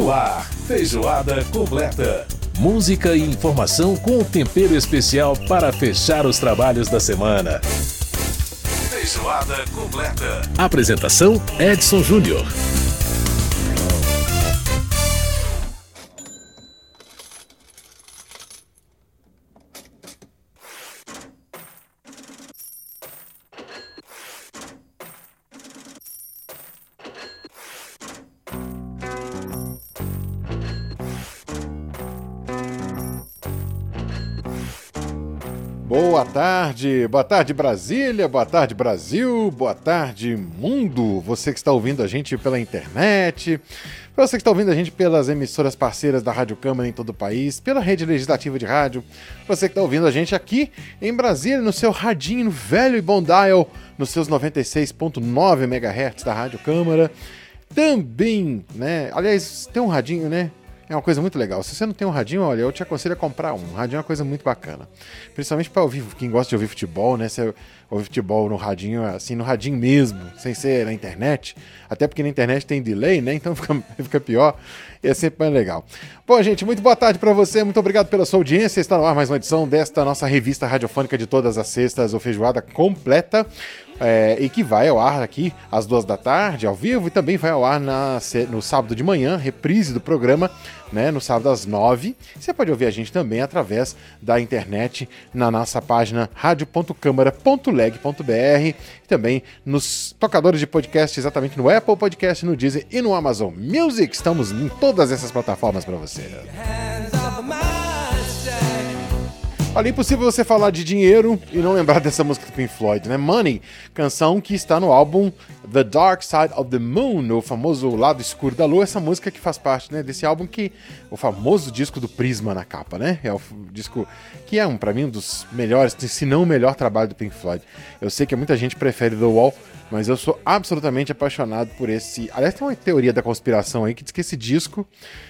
No ar, Feijoada Completa. Música e informação com um tempero especial para fechar os trabalhos da semana. Feijoada Completa. Apresentação: Edson Júnior. Boa tarde Brasília, boa tarde Brasil, boa tarde mundo, você que está ouvindo a gente pela internet, você que está ouvindo a gente pelas emissoras parceiras da Rádio Câmara em todo o país, pela rede legislativa de rádio, você que está ouvindo a gente aqui em Brasília, no seu radinho, no velho e bom dial, nos seus 96.9 MHz da Rádio Câmara, também, né, aliás, tem um radinho, né? É uma coisa muito legal. Se você não tem um radinho, olha, eu te aconselho a comprar um. Radinho é uma coisa muito bacana. Principalmente para ouvir, quem gosta de ouvir futebol, né? Você ouvir futebol no radinho, assim, no radinho mesmo, sem ser na internet. Até porque na internet tem delay, né? Então fica pior. E é sempre mais legal. Bom, gente, muito boa tarde para você. Muito obrigado pela sua audiência. Está no ar mais uma edição desta nossa revista radiofônica de todas as sextas, o Feijoada Completa. E que vai ao ar aqui às 2 da tarde, ao vivo, e também vai ao ar no sábado de manhã, reprise do programa, né, no sábado às 9. Você pode ouvir a gente também através da internet na nossa página radio.câmara.leg.br e também nos tocadores de podcast, exatamente no Apple Podcast, no Deezer e no Amazon Music. Estamos em todas essas plataformas para você. Olha, é impossível você falar de dinheiro e não lembrar dessa música do Pink Floyd, né? Money, canção que está no álbum The Dark Side of the Moon, o famoso Lado Escuro da Lua, essa música que faz parte, né, desse álbum, o famoso disco do Prisma na capa, né? É o disco que é, para mim, um dos melhores, se não o melhor trabalho do Pink Floyd. Eu sei que muita gente prefere The Wall, mas eu sou absolutamente apaixonado por esse... Aliás, tem uma teoria da conspiração aí que diz que esse disco...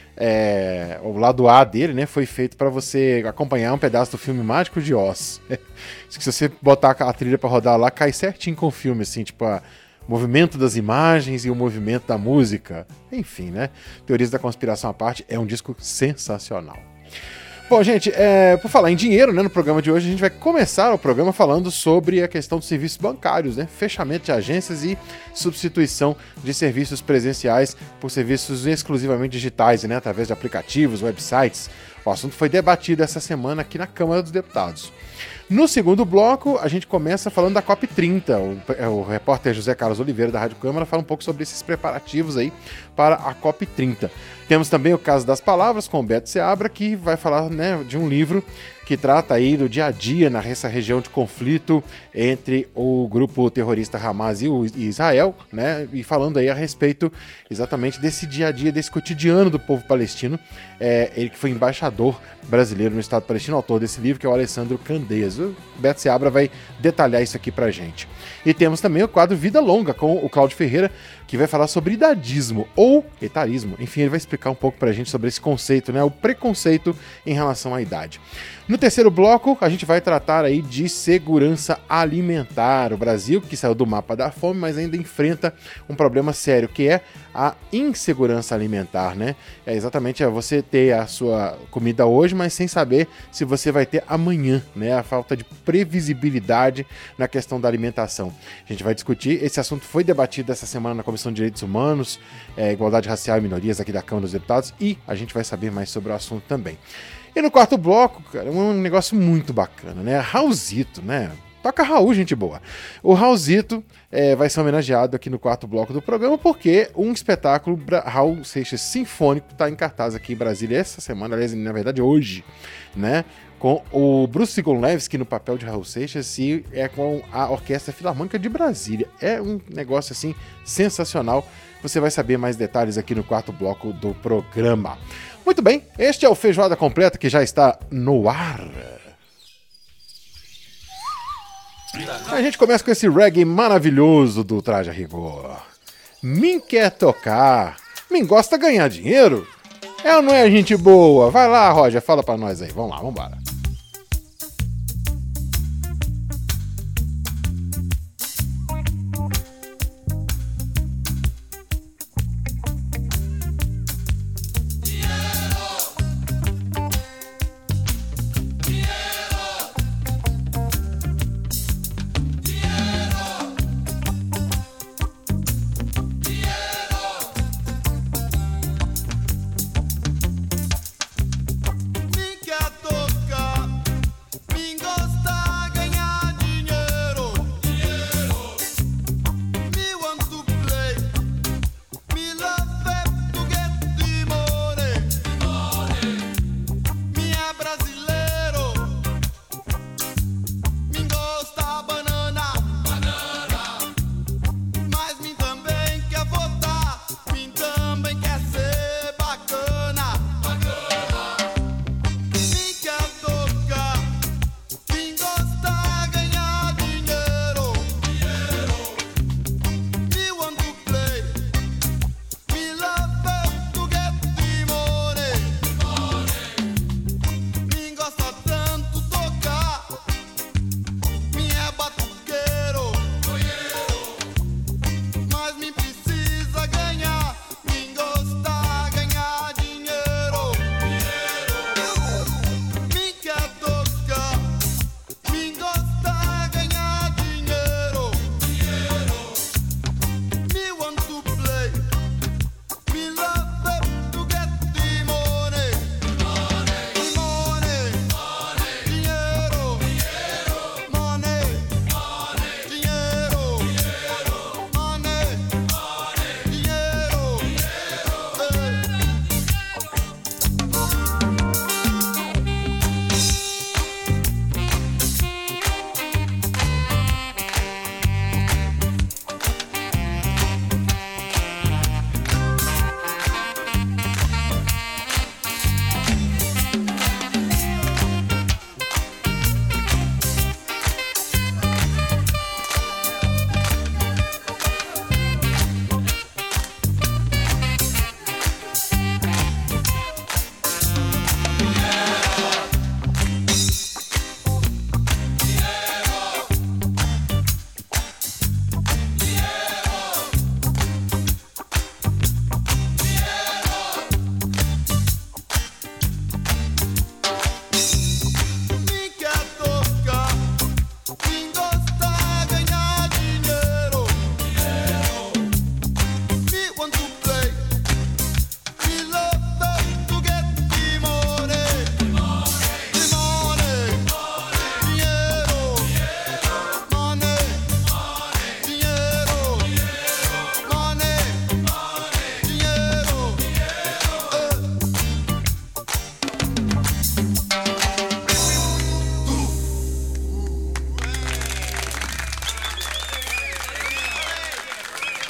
o lado A dele, né, foi feito para você acompanhar um pedaço do filme Mágico de Oz. Se você botar a trilha para rodar lá, cai certinho com o filme, assim, tipo, o movimento das imagens e o movimento da música. Enfim, né, teorias da conspiração à parte, é um disco sensacional. Bom, gente, por falar em dinheiro, né, no programa de hoje a gente vai começar o programa falando sobre a questão dos serviços bancários, né, fechamento de agências e substituição de serviços presenciais por serviços exclusivamente digitais, né, através de aplicativos, websites. O assunto foi debatido essa semana aqui na Câmara dos Deputados. No segundo bloco, a gente começa falando da COP30. O repórter José Carlos Oliveira, da Rádio Câmara, fala um pouco sobre esses preparativos aí para a COP30. Temos também o Caso das Palavras, com o Beto Seabra, que vai falar, né, de um livro que trata aí do dia a dia nessa região de conflito entre o grupo terrorista Hamas e Israel, né, e falando aí a respeito exatamente desse dia a dia, desse cotidiano do povo palestino. Ele que foi embaixador brasileiro no Estado palestino, autor desse livro, que é o Alessandro Candeias. O Beto Seabra vai detalhar isso aqui pra gente. E temos também o quadro Vida Longa, com o Cláudio Ferreira, que vai falar sobre idadismo ou etarismo. Enfim, ele vai explicar um pouco pra gente sobre esse conceito, né, o preconceito em relação à idade. No terceiro bloco, a gente vai tratar aí de segurança alimentar. O Brasil, que saiu do mapa da fome, mas ainda enfrenta um problema sério, que é a insegurança alimentar, né? É exatamente você ter a sua comida hoje, mas sem saber se você vai ter amanhã, né? A falta de previsibilidade na questão da alimentação. A gente vai discutir, esse assunto foi debatido essa semana na Comissão de Direitos Humanos, Igualdade Racial e Minorias aqui da Câmara dos Deputados, e a gente vai saber mais sobre o assunto também. E no quarto bloco, cara, um negócio muito bacana, né? Raulzito, né? Toca Raul, gente boa. O Raulzito vai ser homenageado aqui no quarto bloco do programa, porque um espetáculo Raul Seixas Sinfônico está em cartaz aqui em Brasília essa semana, aliás, na verdade hoje, né? Com o Bruce Gonlewski no papel de Raul Seixas e com a Orquestra Filarmônica de Brasília. É um negócio, assim, sensacional. Você vai saber mais detalhes aqui no quarto bloco do programa. Muito bem, este é o Feijoada Completa, que já está no ar. A gente começa com esse reggae maravilhoso do Traje a Rigor. Mim quer tocar, mim gosta ganhar dinheiro. É ou não é gente boa? Vai lá, Roger, fala pra nós aí. Vamos lá, vambora.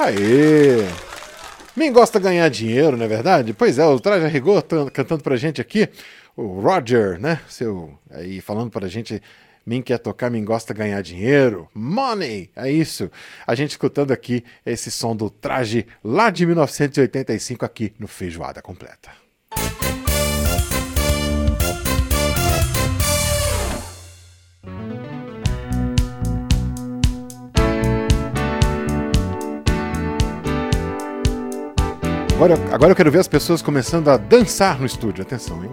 Aê! Mim gosta de ganhar dinheiro, não é verdade? Pois é, o Traje a Rigor cantando pra gente aqui, o Roger, né? Seu aí falando pra gente, mim quer tocar, mim gosta de ganhar dinheiro. Money! É isso. A gente escutando aqui esse som do Traje lá de 1985 aqui no Feijoada Completa. Agora eu quero ver as pessoas começando a dançar no estúdio. Atenção, hein?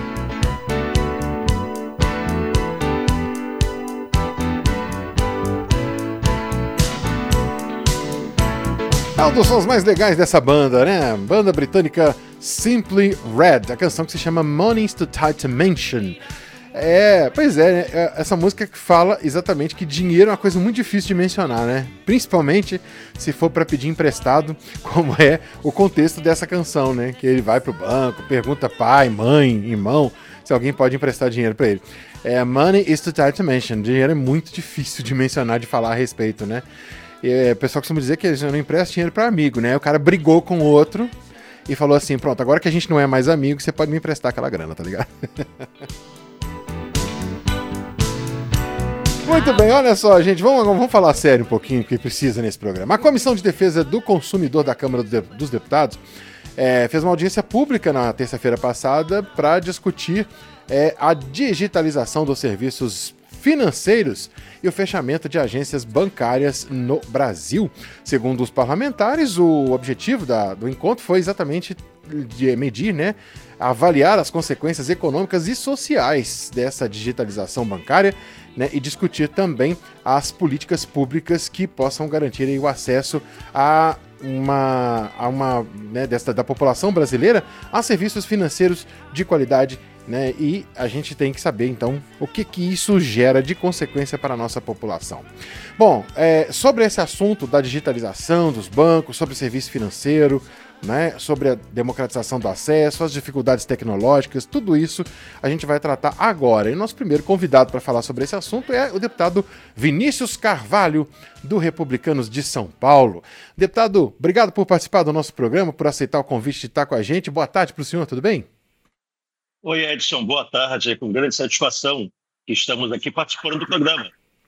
É um dos sons mais legais dessa banda, né? Banda britânica Simply Red. A canção que se chama Money's Too Tight to Mention. Pois é, né? Essa música que fala exatamente que dinheiro é uma coisa muito difícil de mencionar, né? Principalmente se for para pedir emprestado, como é o contexto dessa canção, né? Que ele vai pro banco, pergunta pai, mãe, irmão, se alguém pode emprestar dinheiro para ele. Money is too tight to mention. Dinheiro é muito difícil de mencionar, de falar a respeito, né? O pessoal costuma dizer que eles não emprestam dinheiro para amigo, né? O cara brigou com o outro e falou assim, pronto, agora que a gente não é mais amigo, você pode me emprestar aquela grana, tá ligado? Muito bem, olha só, gente, vamos falar sério um pouquinho, porque precisa nesse programa. A Comissão de Defesa do Consumidor da Câmara dos Deputados fez uma audiência pública na terça-feira passada para discutir a digitalização dos serviços financeiros e o fechamento de agências bancárias no Brasil. Segundo os parlamentares, o objetivo do encontro foi exatamente de medir, né, avaliar as consequências econômicas e sociais dessa digitalização bancária, né, e discutir também as políticas públicas que possam garantir aí o acesso da população brasileira a serviços financeiros de qualidade, né, e a gente tem que saber então o que isso gera de consequência para a nossa população. Bom, sobre esse assunto da digitalização dos bancos, sobre o serviço financeiro, né, sobre a democratização do acesso, as dificuldades tecnológicas, tudo isso a gente vai tratar agora. E o nosso primeiro convidado para falar sobre esse assunto é o deputado Vinícius Carvalho, do Republicanos de São Paulo. Deputado, obrigado por participar do nosso programa, por aceitar o convite de estar com a gente. Boa tarde para o senhor, tudo bem? Oi, Edson, boa tarde. É com grande satisfação que estamos aqui participando do programa.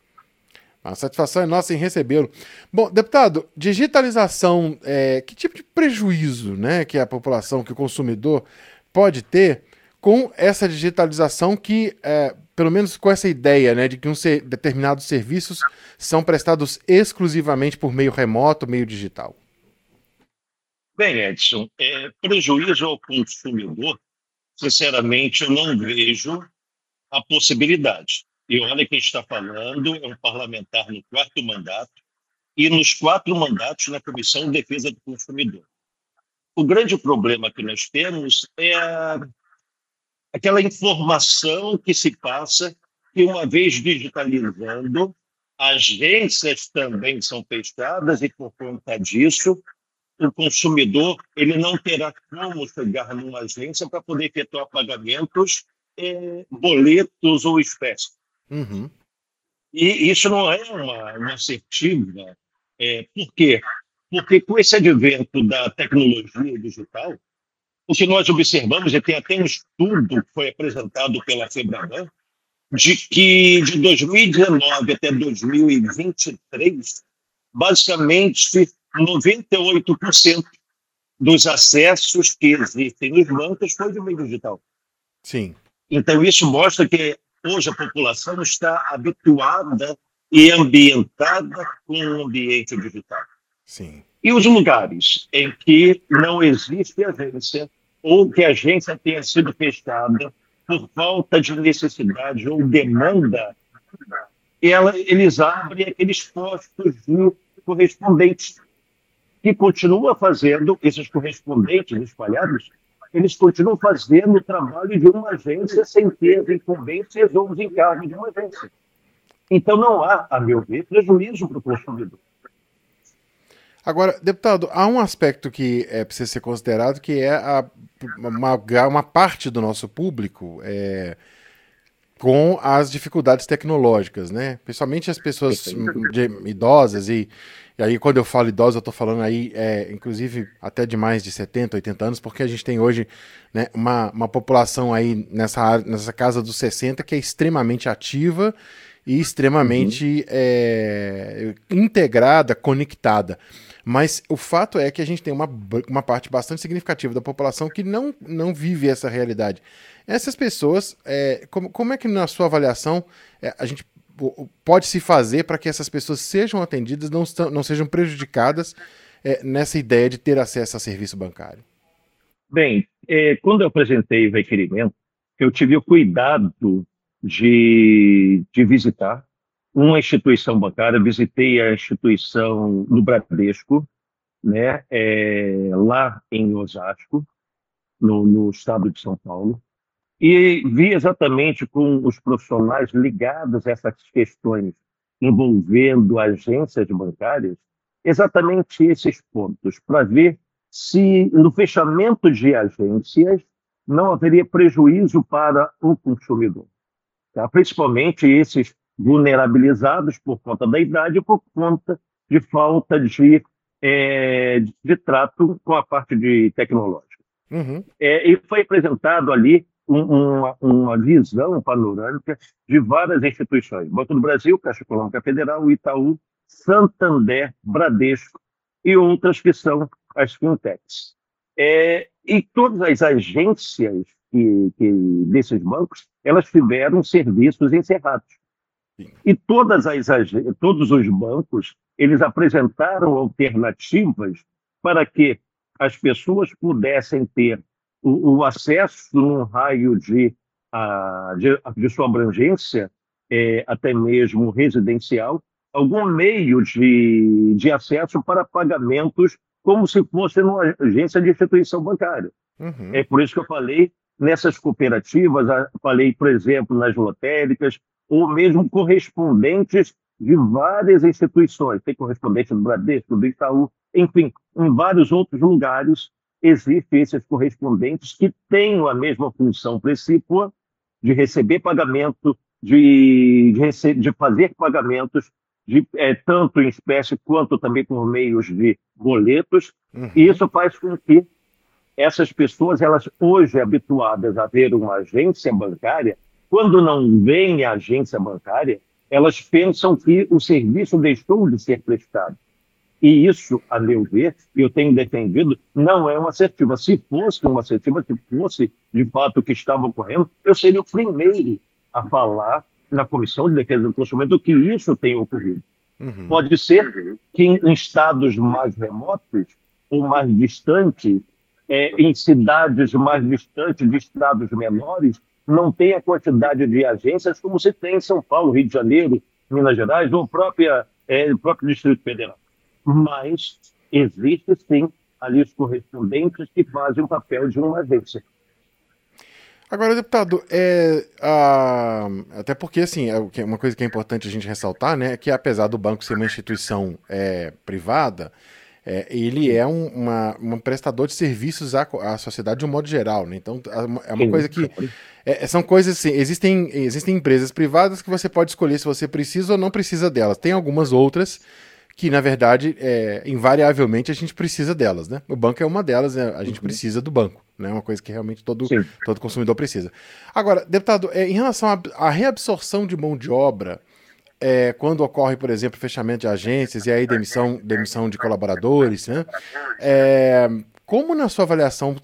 A satisfação é nossa em recebê-lo. Bom, deputado, digitalização, que tipo de prejuízo, né, que a população, que o consumidor pode ter com essa digitalização que, pelo menos com essa ideia, né, de que determinados serviços são prestados exclusivamente por meio remoto, meio digital? Bem, Edson, prejuízo ao consumidor, sinceramente, eu não vejo a possibilidade. E olha quem está falando, é um parlamentar no 4º mandato e nos 4 mandatos na Comissão de Defesa do Consumidor. O grande problema que nós temos é aquela informação que se passa que, uma vez digitalizando, agências também são fechadas e, por conta disso, o consumidor ele não terá como chegar numa agência para poder efetuar pagamentos, boletos ou espécies. Uhum. E isso não é uma assertiva. Por quê? Porque com esse advento da tecnologia digital, o que nós observamos, e tem até um estudo que foi apresentado pela Febraban, de que de 2019 até 2023, basicamente 98% dos acessos que existem nos bancos foi de meio digital. Sim. Então, isso mostra que hoje a população está habituada e ambientada com o ambiente digital. Sim. E os lugares em que não existe agência ou que a agência tenha sido fechada por falta de necessidade ou demanda, eles abrem aqueles postos de correspondentes que continuam fazendo, esses correspondentes espalhados, eles continuam fazendo o trabalho de uma agência sem ter as incumbências ou os encargos de uma agência. Então não há, a meu ver, prejuízo para o consumidor. Agora, deputado, há um aspecto que precisa ser considerado, que é uma parte do nosso público com as dificuldades tecnológicas, né? Principalmente as pessoas idosas e aí quando eu falo idosa eu estou falando aí, inclusive até de mais de 70, 80 anos, porque a gente tem hoje, né, uma população aí nessa casa dos 60 que é extremamente ativa e extremamente integrada, conectada. Mas o fato é que a gente tem uma parte bastante significativa da população que não vive essa realidade. Essas pessoas, como é que na sua avaliação a gente pode se fazer para que essas pessoas sejam atendidas, não sejam prejudicadas nessa ideia de ter acesso a serviço bancário? Bem, quando eu apresentei o requerimento, eu tive o cuidado de visitar uma instituição bancária, visitei a instituição do Bradesco, né, lá em Osasco, no estado de São Paulo, e vi exatamente com os profissionais ligados a essas questões envolvendo agências bancárias, exatamente esses pontos, para ver se no fechamento de agências não haveria prejuízo para o consumidor, tá? Principalmente esses vulnerabilizados por conta da idade e por conta de falta de trato com a parte de tecnológica. Uhum. E foi apresentado ali uma visão panorâmica de várias instituições. Banco do Brasil, Caixa Econômica Federal, Itaú, Santander, Bradesco e outras que são as fintechs. E todas as agências desses bancos, elas tiveram serviços encerrados. E todos os bancos, eles apresentaram alternativas para que as pessoas pudessem ter o acesso num raio de sua abrangência, até mesmo residencial, algum meio de acesso para pagamentos como se fosse numa agência de instituição bancária. Uhum. É por isso que eu falei nessas cooperativas, falei, por exemplo, nas lotéricas, ou mesmo correspondentes de várias instituições. Tem correspondente do Bradesco, do Itaú, enfim, em vários outros lugares existem esses correspondentes que têm a mesma função precípua de receber pagamento, de fazer pagamentos, tanto em espécie quanto também por meios de boletos. Uhum. E isso faz com que essas pessoas, elas hoje habituadas a ver uma agência bancária, quando não vem a agência bancária, elas pensam que o serviço deixou de ser prestado. E isso, a meu ver, eu tenho defendido, não é uma assertiva. Se fosse uma assertiva, se fosse de fato o que estava ocorrendo, eu seria o primeiro a falar na Comissão de Defesa do Consumidor que isso tem ocorrido. Uhum. Pode ser que em estados mais remotos ou mais distantes, em cidades mais distantes de estados menores, não tem a quantidade de agências como se tem em São Paulo, Rio de Janeiro, Minas Gerais ou o próprio Distrito Federal. Mas existe, sim, ali os correspondentes que fazem o papel de uma agência. Agora, deputado, até porque, assim, uma coisa que é importante a gente ressaltar, né, é que apesar do banco ser uma instituição privada, ele é um prestador de serviços à sociedade de um modo geral, né? Então, é uma coisa que... são coisas assim, existem empresas privadas que você pode escolher se você precisa ou não precisa delas. Tem algumas outras que, na verdade, invariavelmente a gente precisa delas, né? O banco é uma delas, né? A gente precisa do banco, né? É uma coisa que realmente todo consumidor precisa. Agora, deputado, em relação à reabsorção de mão de obra, quando ocorre, por exemplo, fechamento de agências e aí demissão de colaboradores, né? Como na sua avaliação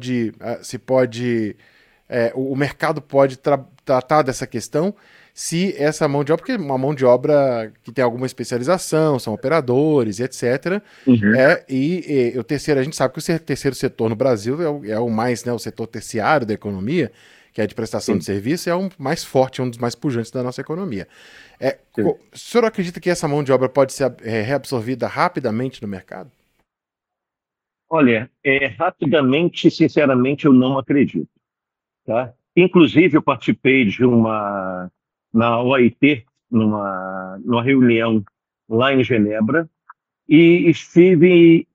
o mercado pode tratar dessa questão se essa mão de obra, porque é uma mão de obra que tem alguma especialização, são operadores, etc. Uhum. E o terceiro, a gente sabe que o terceiro setor no Brasil é o mais, né, o setor terciário da economia, que é de prestação de serviço, é o mais forte, um dos mais pujantes da nossa economia. O senhor acredita que essa mão de obra pode ser reabsorvida rapidamente no mercado? Olha, rapidamente, sinceramente, eu não acredito. Tá? Inclusive, eu participei na OIT, numa reunião lá em Genebra, e estive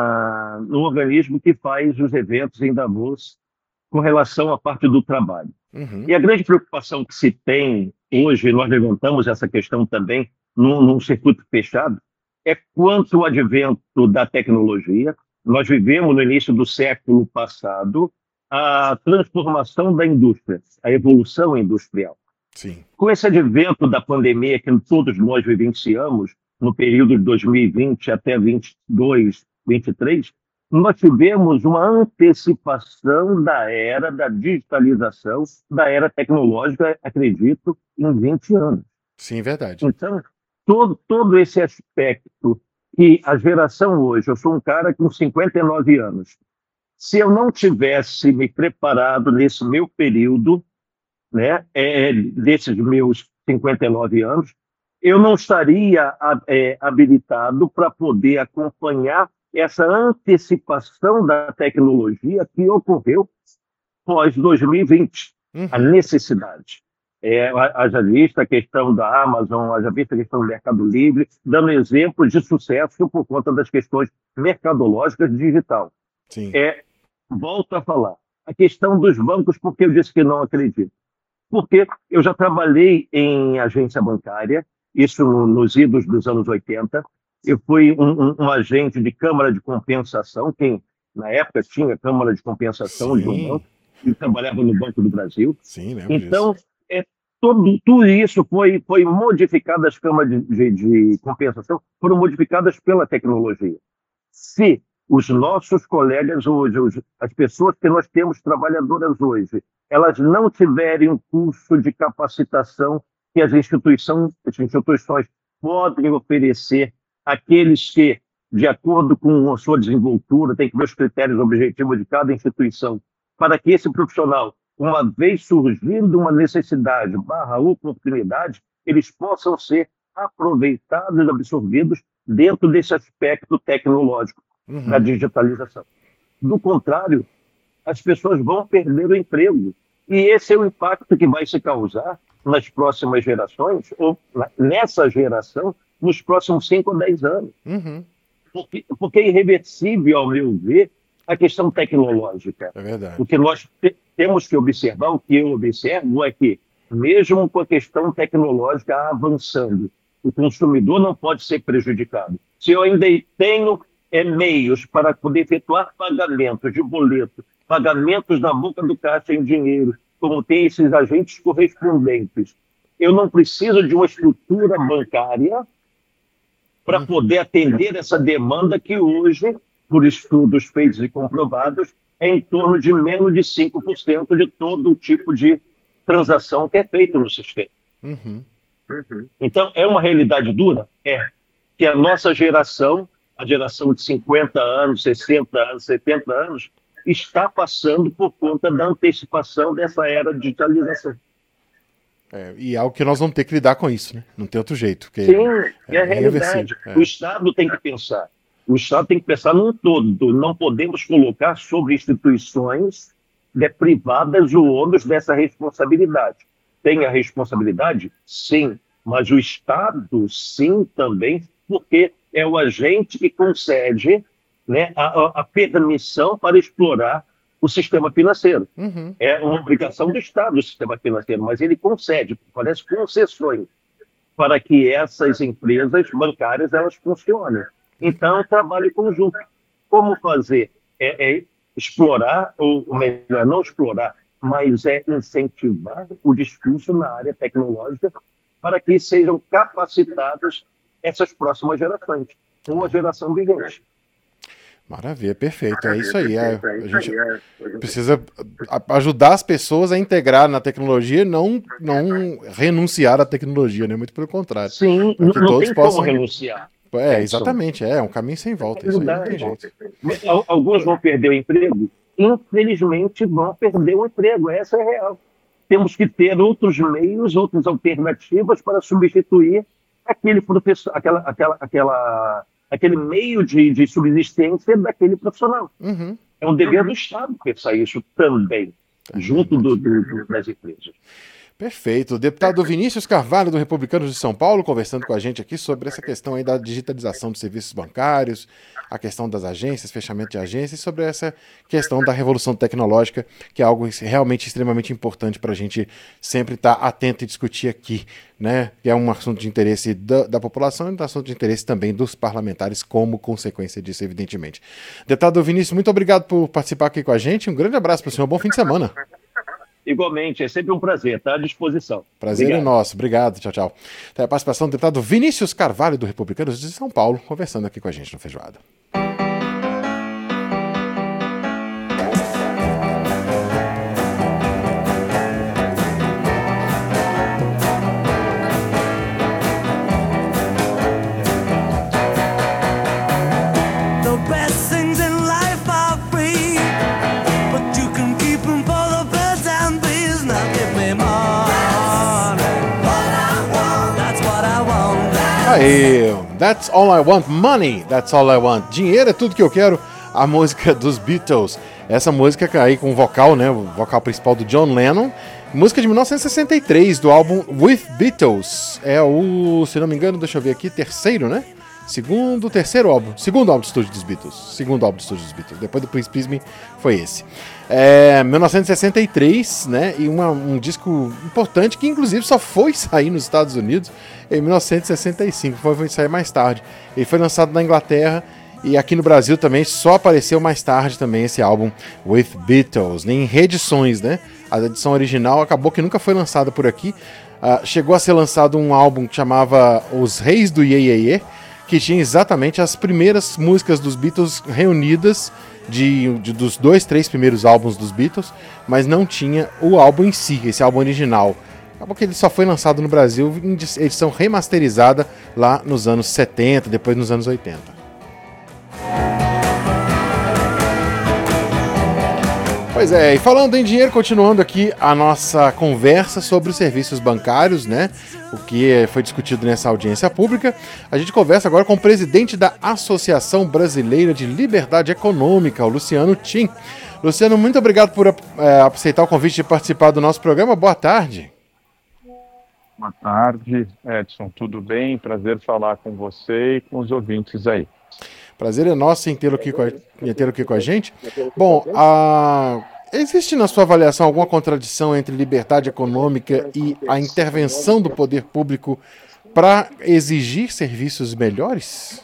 lá no organismo que faz os eventos em Davos com relação à parte do trabalho. Uhum. E a grande preocupação que se tem hoje, nós levantamos essa questão também num circuito fechado, é quanto ao advento da tecnologia. Nós vivemos no início do século passado a transformação da indústria, a evolução industrial. Sim. Com esse advento da pandemia que todos nós vivenciamos, no período de 2020 até 22, 23, nós tivemos uma antecipação da era da digitalização, da era tecnológica, acredito, em 20 anos. Sim, verdade. Então, todo esse aspecto que a geração hoje, eu sou um cara com 59 anos, se eu não tivesse me preparado nesse meu período, né, desses meus 59 anos, eu não estaria habilitado para poder acompanhar essa antecipação da tecnologia que ocorreu pós-2020, a necessidade. Haja vista a questão da Amazon, haja vista a questão do Mercado Livre, dando exemplos de sucesso por conta das questões mercadológicas digital. Sim. Volto a falar, a questão dos bancos, porque eu disse que não acredito. Porque eu já trabalhei em agência bancária, isso nos idos dos anos 80. Eu fui um agente de Câmara de Compensação, quem na época tinha Câmara de Compensação de um banco, e trabalhava no Banco do Brasil. Sim, lembro então, disso. tudo isso foi modificado, as câmaras de compensação foram modificadas pela tecnologia. Se os nossos colegas hoje, as pessoas que nós temos trabalhadoras hoje, elas não tiverem um curso de capacitação que as instituições podem oferecer àqueles que, de acordo com a sua desenvoltura, tem que ver os critérios objetivos de cada instituição, para que esse profissional, uma vez surgindo uma necessidade / oportunidade, eles possam ser aproveitados e absorvidos dentro desse aspecto tecnológico da digitalização. Do contrário, as pessoas vão perder o emprego. E esse é o impacto que vai se causar nas próximas gerações, ou nessa geração, nos próximos 5 ou 10 anos. Porque é irreversível, ao meu ver, a questão tecnológica. É verdade. O que nós temos que observar, o que eu observo é que, mesmo com a questão tecnológica avançando, o consumidor não pode ser prejudicado. Se eu ainda tenho meios para poder efetuar pagamentos de boleto, pagamentos na boca do caixa em dinheiro, como tem esses agentes correspondentes, eu não preciso de uma estrutura bancária para poder atender essa demanda que hoje, por estudos feitos e comprovados, é em torno de menos de 5% de todo o tipo de transação que é feito no sistema. Então, é uma realidade dura? Que a nossa geração, a geração de 50 anos, 60 anos, 70 anos, está passando por conta da antecipação dessa era de digitalização. E é algo que nós vamos ter que lidar com isso, né? Não tem outro jeito. Sim, é a realidade. O Estado tem que pensar. O Estado tem que pensar num todo. Não podemos colocar sobre instituições privadas o ônus dessa responsabilidade. Tem a responsabilidade? Sim. Mas o Estado, sim, também, porque é o agente que concede, né, a permissão para explorar o sistema financeiro. É uma obrigação do Estado, o sistema financeiro, mas ele concede, parece concessões, para que essas empresas bancárias elas funcionem. Então, trabalho conjunto. Como fazer? Explorar, ou melhor, não explorar, mas incentivar o discurso na área tecnológica para que sejam capacitadas essas próximas gerações, ou a geração vigente. Maravilha, perfeito. É isso aí. A gente precisa ajudar as pessoas a integrar na tecnologia, não renunciar à tecnologia, né? Muito pelo contrário. Sim, não tem como renunciar. Exatamente, é um caminho sem volta. Isso aí não tem jeito. Alguns vão perder o emprego? Infelizmente vão perder o emprego, essa é real. Temos que ter outros meios, outras alternativas para substituir aquele professor, aquele meio de subsistência daquele profissional. É um dever do Estado pensar isso também, junto das empresas. Perfeito. O deputado Vinícius Carvalho, do Republicanos de São Paulo, conversando com a gente aqui sobre essa questão aí da digitalização dos serviços bancários, a questão das agências, fechamento de agências, e sobre essa questão da revolução tecnológica, que é algo realmente extremamente importante para a gente sempre estar atento e discutir aqui, né? Que é um assunto de interesse da população e um assunto de interesse também dos parlamentares, como consequência disso, evidentemente. Deputado Vinícius, muito obrigado por participar aqui com a gente. Um grande abraço para o senhor. Bom fim de semana. Igualmente, é sempre um prazer, está à disposição. Prazer é nosso. Obrigado. Tchau, tchau. Então, a participação do deputado Vinícius Carvalho, do Republicanos de São Paulo, conversando aqui com a gente no Feijoada. Aí, That's All I Want, Money, That's All I Want, dinheiro é tudo que eu quero, a música dos Beatles. Essa música aí com o vocal, né, o vocal principal do John Lennon, música de 1963, do álbum With Beatles. É o, se não me engano, deixa eu ver aqui, terceiro álbum de estúdio dos Beatles. Segundo álbum de estúdio dos Beatles. Depois do Please Please Me foi esse. 1963, né? E um disco importante que inclusive só foi sair nos Estados Unidos em 1965. Foi sair mais tarde. Ele foi lançado na Inglaterra e aqui no Brasil também só apareceu mais tarde também esse álbum With Beatles, em reedições, né? A edição original acabou que nunca foi lançada por aqui. Chegou a ser lançado um álbum que chamava Os Reis do Iê Iê Iê, que tinha exatamente as primeiras músicas dos Beatles reunidas dos 2-3 primeiros álbuns dos Beatles, mas não tinha o álbum em si, esse álbum original. Acabou que ele só foi lançado no Brasil em edição remasterizada lá nos anos 70, depois nos anos 80. Pois é, e falando em dinheiro, continuando aqui a nossa conversa sobre os serviços bancários, né? O que foi discutido nessa audiência pública. A gente conversa agora com o presidente da Associação Brasileira de Liberdade Econômica, o Luciano Tim. Luciano, muito obrigado por aceitar o convite de participar do nosso programa. Boa tarde. Boa tarde, Edson. Tudo bem? Prazer falar com você e com os ouvintes aí. Prazer é nosso em tê-lo aqui com a gente. Bom, existe na sua avaliação alguma contradição entre liberdade econômica e a intervenção do poder público para exigir serviços melhores?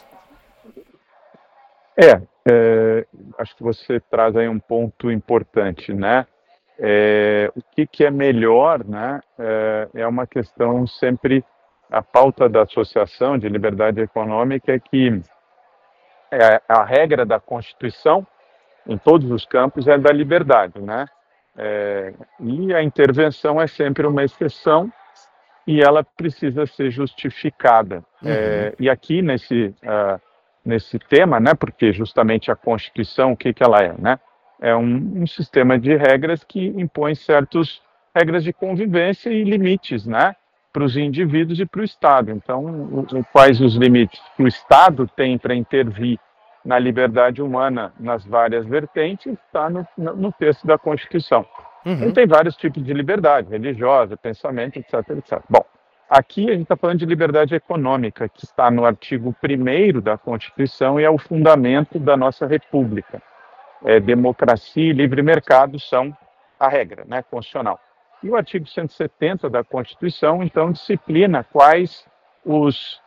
Acho que você traz aí um ponto importante, né? O que é melhor, né? É uma questão sempre, a pauta da Associação de Liberdade Econômica é que a regra da Constituição, em todos os campos, é da liberdade, né? E a intervenção é sempre uma exceção e ela precisa ser justificada. E aqui nesse tema, né? Porque justamente a Constituição, o que ela é, né? É um sistema de regras que impõe certas regras de convivência e limites, né? Para os indivíduos e para o Estado. Então, quais os limites que o Estado tem para intervir na liberdade humana nas várias vertentes está no texto da Constituição. Então, tem vários tipos de liberdade, religiosa, pensamento, etc, etc. Bom, aqui a gente está falando de liberdade econômica, que está no artigo 1º da Constituição e é o fundamento da nossa República. Democracia e livre mercado são a regra, né, constitucional. E o artigo 170 da Constituição, então, disciplina quais os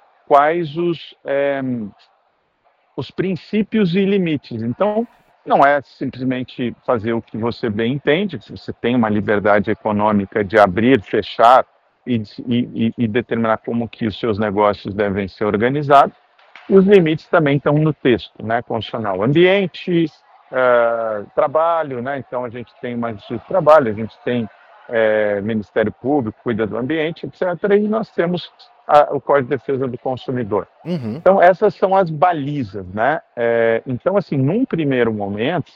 princípios e limites. Então, não é simplesmente fazer o que você bem entende, você tem uma liberdade econômica de abrir, fechar e determinar como que os seus negócios devem ser organizados. Os limites também estão no texto, né, constitucional. Ambiente, trabalho, né, então a gente tem uma justiça de trabalho, a gente tem Ministério Público, cuida do ambiente, etc. E nós temos o Código de Defesa do Consumidor. Então, essas são as balizas, né? Então, assim, num primeiro momento,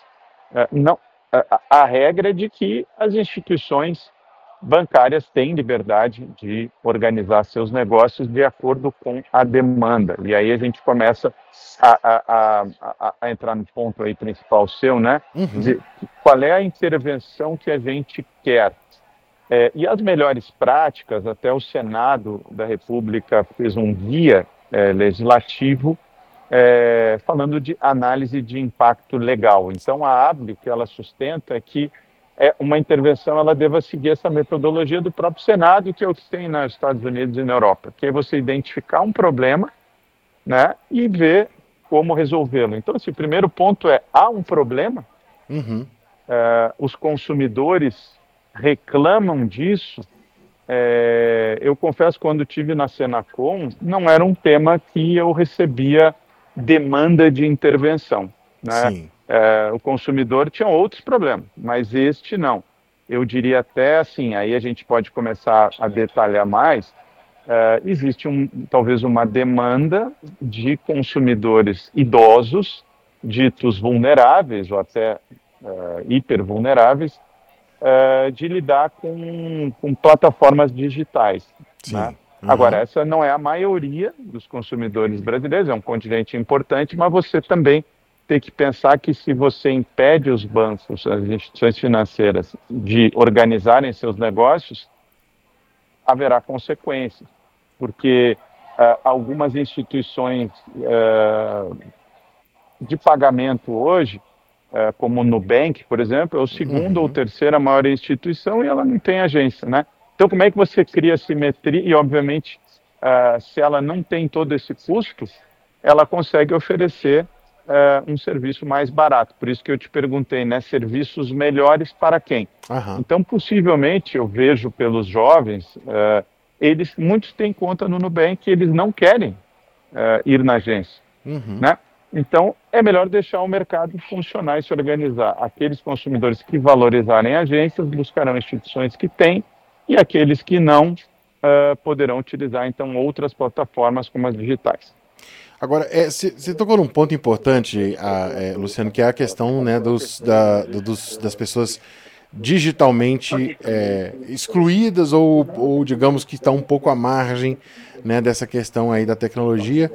a regra é de que as instituições bancárias têm liberdade de organizar seus negócios de acordo com a demanda. E aí a gente começa a entrar no ponto aí principal seu, né? De qual é a intervenção que a gente quer. E as melhores práticas, até o Senado da República fez um guia legislativo falando de análise de impacto legal. Então, a ABLE, o que ela sustenta é que uma intervenção ela deva seguir essa metodologia do próprio Senado, que é o que tem nos Estados Unidos e na Europa, que é você identificar um problema, né, e ver como resolvê-lo. Então, o primeiro ponto há um problema, os consumidores reclamam disso. Eu confesso, quando estive na Senacom, não era um tema que eu recebia demanda de intervenção, né? Sim. O consumidor tinha outros problemas, mas este não. Eu diria até assim, aí a gente pode começar a detalhar mais, existe talvez uma demanda de consumidores idosos, ditos vulneráveis ou até hipervulneráveis, de lidar com plataformas digitais. Sim. Né? Agora, essa não é a maioria dos consumidores brasileiros, é um contingente importante, mas você também tem que pensar que se você impede os bancos, as instituições financeiras, de organizarem seus negócios, haverá consequências, porque algumas instituições de pagamento hoje, como o Nubank, por exemplo, é o segundo ou terceira maior instituição e ela não tem agência, né? Então, como é que você cria simetria? E, obviamente, se ela não tem todo esse custo, ela consegue oferecer um serviço mais barato. Por isso que eu te perguntei, né? Serviços melhores para quem? Então, possivelmente, eu vejo pelos jovens, muitos têm conta no Nubank e eles não querem ir na agência, né? Então, é melhor deixar o mercado funcionar e se organizar. Aqueles consumidores que valorizarem agências buscarão instituições que têm, e aqueles que não poderão utilizar, então, outras plataformas como as digitais. Agora, você tocou num ponto importante, Luciano, que é a questão, né, das pessoas digitalmente excluídas ou digamos que estão um pouco à margem, né, dessa questão aí da tecnologia.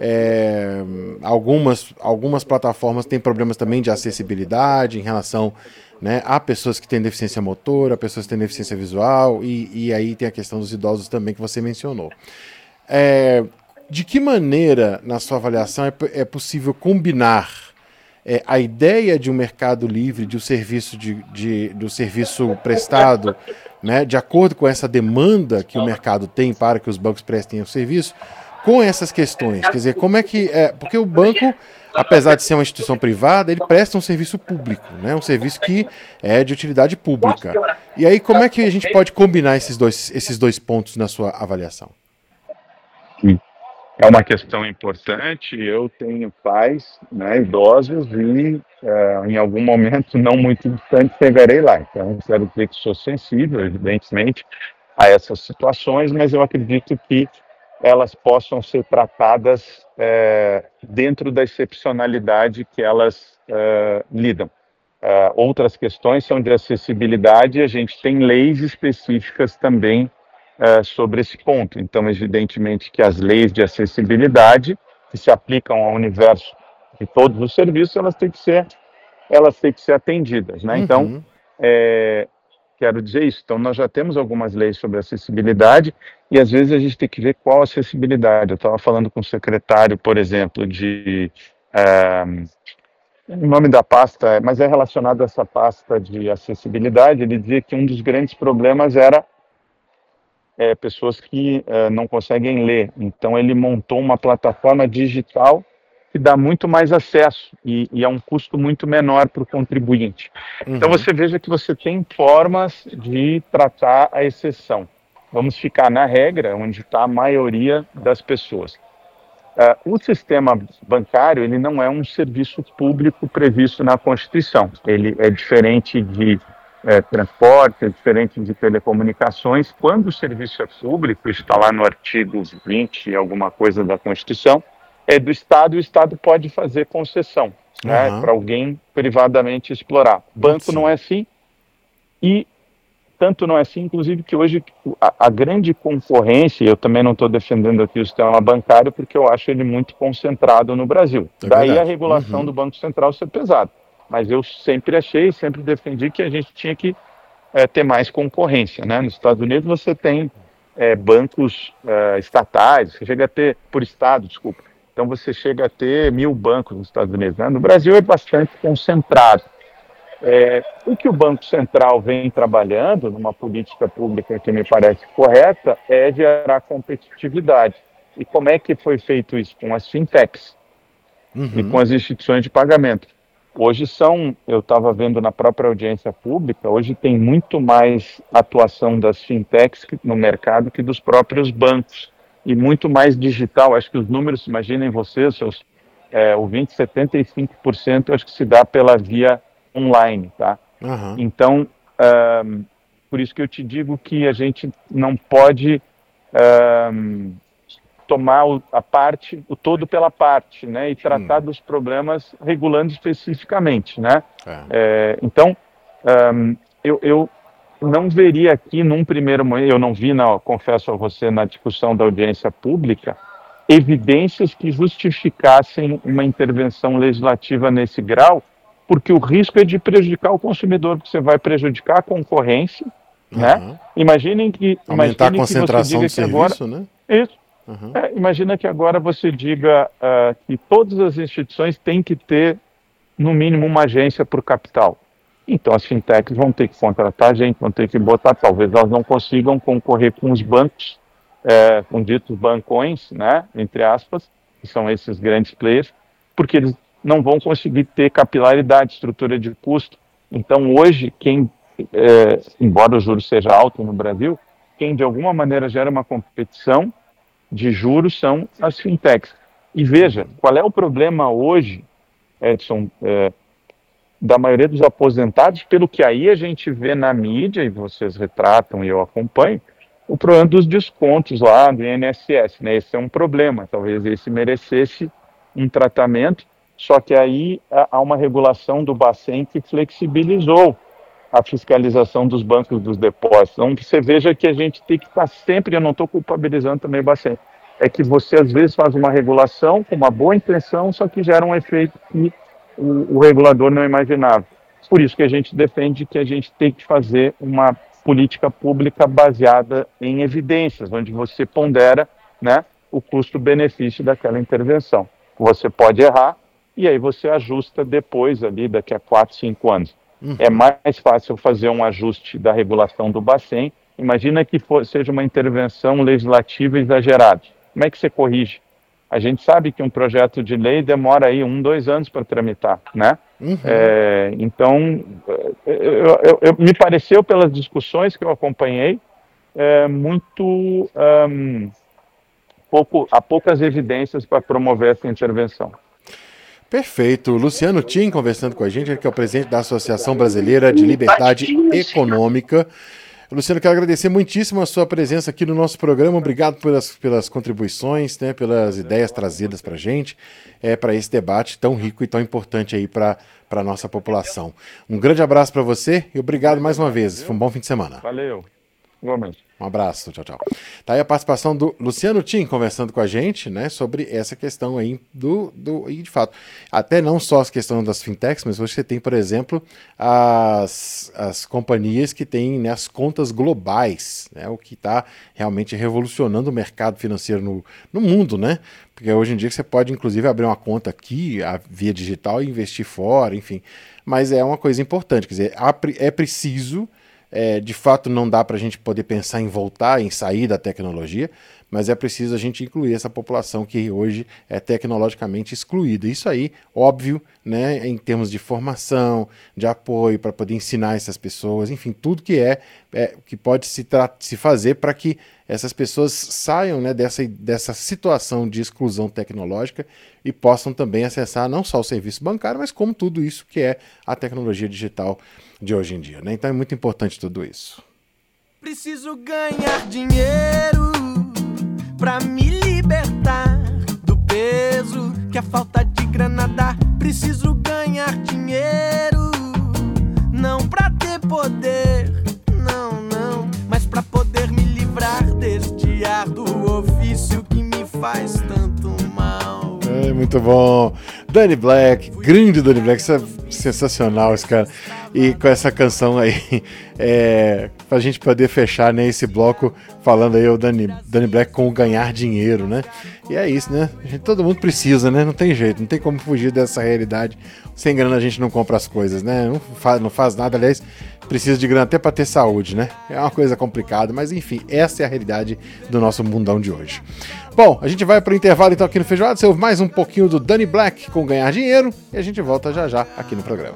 Algumas plataformas têm problemas também de acessibilidade em relação, né, a pessoas que têm deficiência motora, pessoas que têm deficiência visual, e aí tem a questão dos idosos também que você mencionou. De que maneira, na sua avaliação, é possível combinar a ideia de um mercado livre, de um serviço do serviço prestado, né, de acordo com essa demanda que o mercado tem para que os bancos prestem o serviço, com essas questões? Quer dizer, como é que... porque o banco, apesar de ser uma instituição privada, ele presta um serviço público, né, um serviço que é de utilidade pública. E aí, como é que a gente pode combinar esses dois pontos na sua avaliação? É uma questão importante. Eu tenho pais, né, idosos e em algum momento não muito distante chegarei lá. Então, quero dizer que sou sensível, evidentemente, a essas situações, mas eu acredito que elas possam ser tratadas dentro da excepcionalidade que elas lidam. Outras questões são de acessibilidade e a gente tem leis específicas também sobre esse ponto. Então, evidentemente que as leis de acessibilidade que se aplicam ao universo de todos os serviços, elas têm que ser atendidas, né? Então, quero dizer isso. Então, nós já temos algumas leis sobre acessibilidade e, às vezes, a gente tem que ver qual acessibilidade. Eu estava falando com o secretário, por exemplo, o nome da pasta, mas é relacionado a essa pasta de acessibilidade. Ele dizia que um dos grandes problemas era pessoas que não conseguem ler. Então, ele montou uma plataforma digital que dá muito mais acesso e é um custo muito menor para o contribuinte. Então, você veja que você tem formas de tratar a exceção. Vamos ficar na regra, onde está a maioria das pessoas. O sistema bancário, ele não é um serviço público previsto na Constituição. Ele é diferente de transporte, é diferente de telecomunicações. Quando o serviço é público, está lá no artigo 20 e alguma coisa da Constituição, é do Estado, e o Estado pode fazer concessão, né, para alguém privadamente explorar. Banco não é assim, e tanto não é assim, inclusive, que hoje a grande concorrência, eu também não estou defendendo aqui o sistema bancário, porque eu acho ele muito concentrado no Brasil. Daí verdade. A regulação do Banco Central ser pesada. Mas eu sempre achei, sempre defendi que a gente tinha que ter mais concorrência, né? Nos Estados Unidos você tem bancos estatais, você chega a ter, por estado, desculpa, então você chega a ter 1.000 bancos nos Estados Unidos, né? No Brasil é bastante concentrado. O que o Banco Central vem trabalhando numa política pública que me parece correta é gerar competitividade. E como é que foi feito isso? Com as fintechs e com as instituições de pagamento. Hoje eu estava vendo na própria audiência pública, hoje tem muito mais atuação das fintechs no mercado que dos próprios bancos. E muito mais digital. Acho que os números, imaginem vocês, seus ouvintes, 75% acho que se dá pela via online, tá? Então, por isso que eu te digo que a gente não pode tomar o todo pela parte, né? E tratar dos problemas regulando especificamente, né? Então, eu não veria aqui num primeiro momento, eu não vi, confesso a você, na discussão da audiência pública, evidências que justificassem uma intervenção legislativa nesse grau, porque o risco é de prejudicar o consumidor, porque você vai prejudicar a concorrência, né? Imaginem que aumentar a concentração do serviço, né? Isso. Imagina que agora você diga que todas as instituições têm que ter, no mínimo, uma agência por capital. Então as fintechs vão ter que contratar gente, vão ter que botar, talvez elas não consigam concorrer com os bancos, com ditos bancões, né, entre aspas, que são esses grandes players, porque eles não vão conseguir ter capilaridade, estrutura de custo. Então hoje, embora o juros seja alto no Brasil, quem de alguma maneira gera uma competição de juros são as fintechs. E veja, qual é o problema hoje, Edson, da maioria dos aposentados, pelo que aí a gente vê na mídia, e vocês retratam e eu acompanho, o problema dos descontos lá do INSS, né? Esse é um problema, talvez esse merecesse um tratamento, só que aí há uma regulação do Bacen que flexibilizou a fiscalização dos bancos dos depósitos. Então, você veja que a gente tem que estar sempre, eu não estou culpabilizando também o Bacen, é que você às vezes faz uma regulação com uma boa intenção, só que gera um efeito que o regulador não imaginava. Por isso que a gente defende que a gente tem que fazer uma política pública baseada em evidências, onde você pondera, né, o custo-benefício daquela intervenção. Você pode errar e aí você ajusta depois, ali, daqui a 4, 5 anos. É mais fácil fazer um ajuste da regulação do Bacen. Imagina que seja uma intervenção legislativa exagerada. Como é que você corrige? A gente sabe que um projeto de lei demora aí 1, 2 anos para tramitar, né? Então, me pareceu, pelas discussões que eu acompanhei, há poucas evidências para promover essa intervenção. Perfeito. Luciano Tim conversando com a gente, ele que é o presidente da Associação Brasileira de Liberdade Econômica. Luciano, quero agradecer muitíssimo a sua presença aqui no nosso programa. Obrigado pelas contribuições, né, pelas ideias trazidas para a gente, para esse debate tão rico e tão importante aí para a nossa população. Um grande abraço para você e obrigado mais uma vez. Foi um bom fim de semana. Valeu. Igualmente. Um abraço, tchau, tchau. Tá aí a participação do Luciano Tim conversando com a gente, né, sobre essa questão aí e de fato, até não só as questões das fintechs, mas hoje você tem, por exemplo, as companhias que têm, né, as contas globais, né, o que está realmente revolucionando o mercado financeiro no mundo, né, porque hoje em dia você pode inclusive abrir uma conta aqui, via digital e investir fora, enfim, mas é uma coisa importante, quer dizer, é preciso. De fato não dá para a gente poder pensar em voltar, em sair da tecnologia, mas é preciso a gente incluir essa população que hoje é tecnologicamente excluída. Isso aí, óbvio, né, em termos de formação, de apoio para poder ensinar essas pessoas, enfim, tudo que que pode se fazer para que essas pessoas saiam, né, dessa situação de exclusão tecnológica e possam também acessar não só o serviço bancário, mas como tudo isso que é a tecnologia digital de hoje em dia, né? Então é muito importante tudo isso. Preciso ganhar dinheiro pra me libertar do peso que a falta de grana dá. Preciso ganhar dinheiro, não pra ter poder, não, mas pra poder me livrar deste árduo ofício que me faz tanto mal. Muito bom. Danny Black, grande Danny Black, isso é sensacional, esse cara. E com essa canção aí, pra gente poder fechar, né, esse bloco falando aí o Danny Black com o ganhar dinheiro, né? E é isso, né? Todo mundo precisa, né? Não tem jeito, não tem como fugir dessa realidade. Sem grana a gente não compra as coisas, né? Não faz nada, aliás, precisa de grana até pra ter saúde, né? É uma coisa complicada, mas enfim, essa é a realidade do nosso mundão de hoje. Bom, a gente vai pro intervalo então aqui no Feijoada, você ouve mais um pouquinho do Danny Black com ganhar dinheiro e a gente volta já já aqui no programa.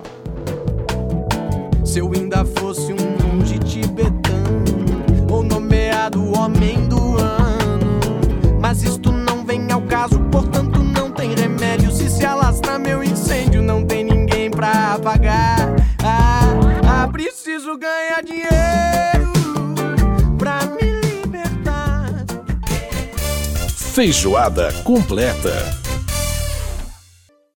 Se eu ainda fosse um monge tibetano ou nomeado homem do ano, mas isto não vem ao caso, portanto não tem remédio. Se alastrar meu incêndio, não tem ninguém pra apagar. Preciso ganhar dinheiro pra me libertar. Feijoada completa.